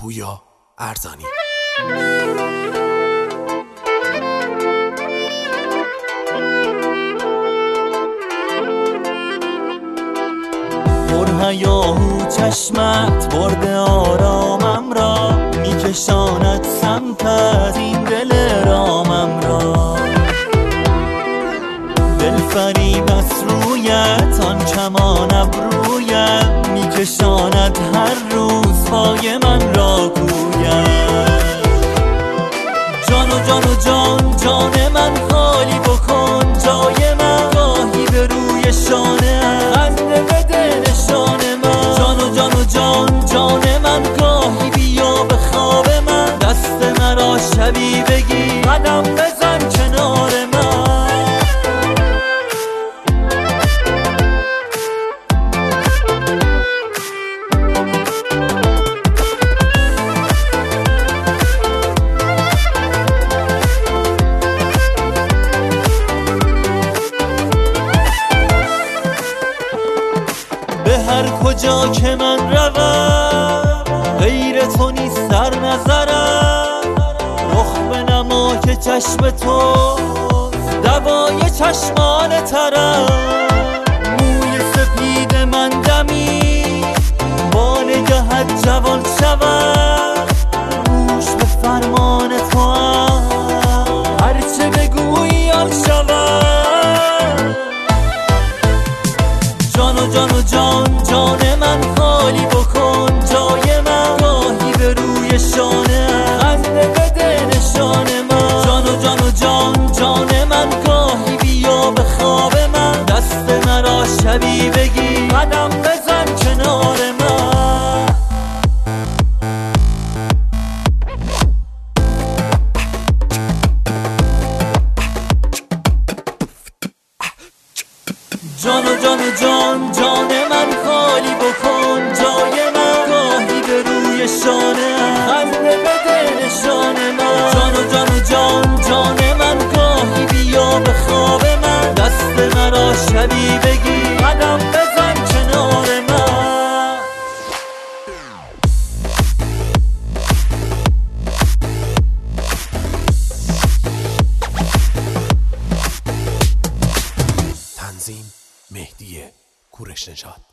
پویا ارزانی. پرهیاهو چشمت برده آرامم را، میکشاند سمت از این دل رامم را. دلفریب از رویت آن کمان ابرویت، میکشاند هر روز پای من را کویت. جان و جان و جان جان من خالی بکن جای من، گاهی به روی شانه خنده بده نشان من. جان و جان و جان جان من گاهی بیا به خواب من، دست مرا شبی بگی قدم بزن کنار من. به هر کجا که من روم غیر تو نیست در نظرم، رخ بنما که چشم تو دوای چشمان ترم. موی سپید من دمی با نگهت جوان شود، گوش به فرمان تو هم هرچه بگویی آن شود. جان و جان و جان جان من خالی بکن جای من، گاهی به روی شانه خنده بده نشان من. جان و جان و جان جان من گاهی بیا به خواب من، دست مرا شبی بگی قدم بزن کنار من. جان و جان و جان جان من خالی بکن جای من، گاهی به روی شانه خنده بده نشان من. جان و جان و جان جان من گاهی بیا به خواب من، دست مرا شبی بگی قدم بزن کنار من. تنظیم مهدی کورش نژاد.